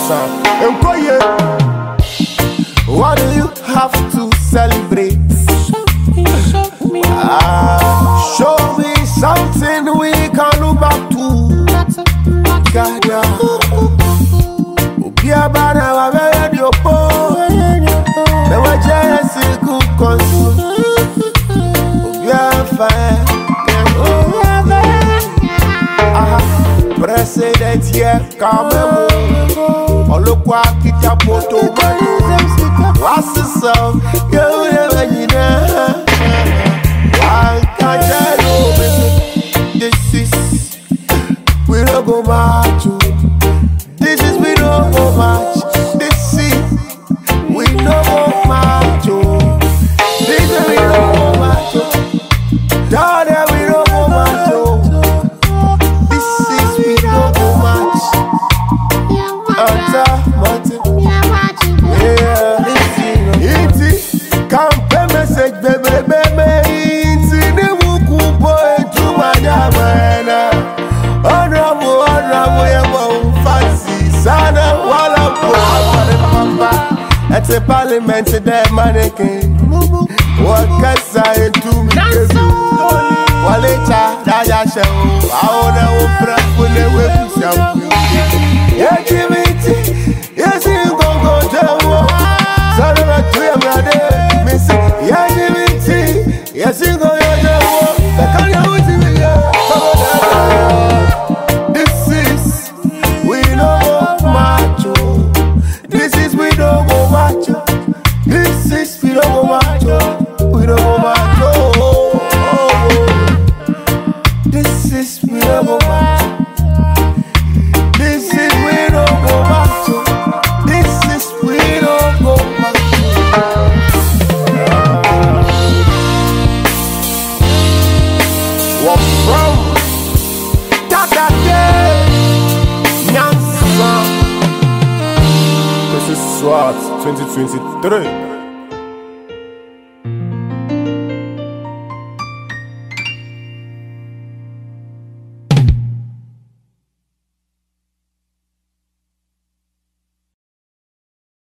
Nyansa. What do you have to celebrate? Show me something we can look back to. Gada Ubia bana wa bere di opo Na wa jesi ku konsu Ubia fa President ye kamemu Olokwa kika poto manu Wasi so Yewe wanyina Wankajero This is we don't go match. This is we don't go match. This is we don't go match. This is we don't go match. Down there we don't go match. This is we don't go match. Anta Martin. Yeah, iti campaign message baby. Iti ne wuku boy to madamana. At a parliament, that mannequin. What can I do? While it's a show, I want to when they will be something. Yeah, give it. Yes, you go to war. Son of a tree, brother. Miss it. Yeah, give it. Yes, you go to war. The kind of Nyansa. This is SWAT 2023.